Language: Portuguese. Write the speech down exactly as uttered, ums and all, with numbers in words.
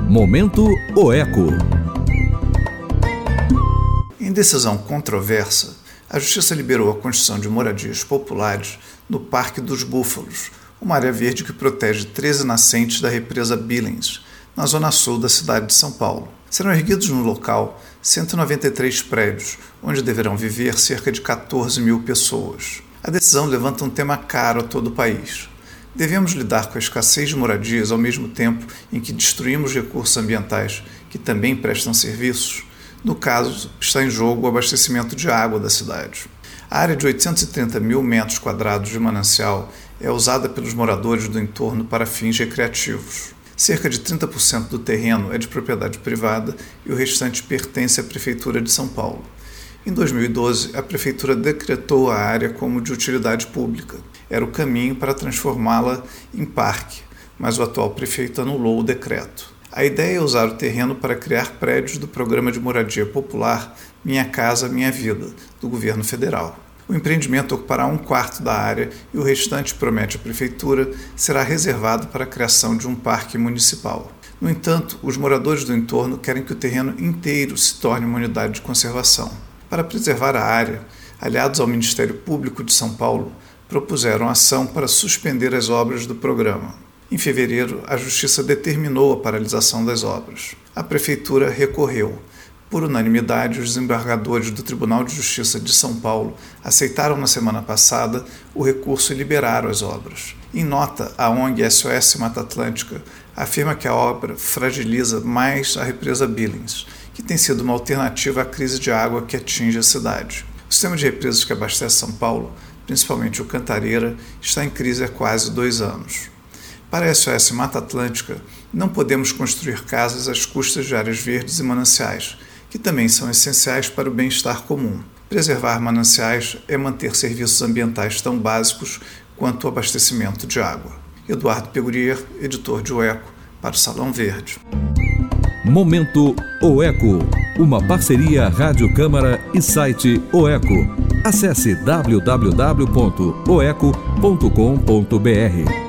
Momento OECO. Em decisão controversa, a Justiça liberou a construção de moradias populares no Parque dos Búfalos, uma área verde que protege treze nascentes da represa Billings, na zona sul da cidade de São Paulo. Serão erguidos no local cento e noventa e três prédios, onde deverão viver cerca de quatorze mil pessoas. A decisão levanta um tema caro a todo o país. Devemos lidar com a escassez de moradias ao mesmo tempo em que destruímos recursos ambientais que também prestam serviços? No caso, está em jogo o abastecimento de água da cidade. A área de oitocentos e trinta mil metros quadrados de manancial é usada pelos moradores do entorno para fins recreativos. Cerca de trinta por cento do terreno é de propriedade privada e o restante pertence à Prefeitura de São Paulo. Em dois mil e doze, a Prefeitura decretou a área como de utilidade pública. Era o caminho para transformá-la em parque, mas o atual prefeito anulou o decreto. A ideia é usar o terreno para criar prédios do Programa de Moradia Popular Minha Casa Minha Vida, do governo federal. O empreendimento ocupará um quarto da área e o restante, promete a Prefeitura, será reservado para a criação de um parque municipal. No entanto, os moradores do entorno querem que o terreno inteiro se torne uma unidade de conservação. Para preservar a área, aliados ao Ministério Público de São Paulo propuseram ação para suspender as obras do programa. Em fevereiro, a Justiça determinou a paralisação das obras. A Prefeitura recorreu. Por unanimidade, os desembargadores do Tribunal de Justiça de São Paulo aceitaram na semana passada o recurso e liberaram as obras. Em nota, a O N G S O S Mata Atlântica afirma que a obra fragiliza mais a represa Billings, que tem sido uma alternativa à crise de água que atinge a cidade. O sistema de represas que abastece São Paulo, principalmente o Cantareira, está em crise há quase dois anos. Para a S O S Mata Atlântica, não podemos construir casas às custas de áreas verdes e mananciais, que também são essenciais para o bem-estar comum. Preservar mananciais é manter serviços ambientais tão básicos quanto o abastecimento de água. Eduardo Pegurier, editor de OECO, para o Salão Verde. Momento OECO, uma parceria Rádio Câmara e site OECO. Acesse w w w ponto oeco ponto com ponto b r.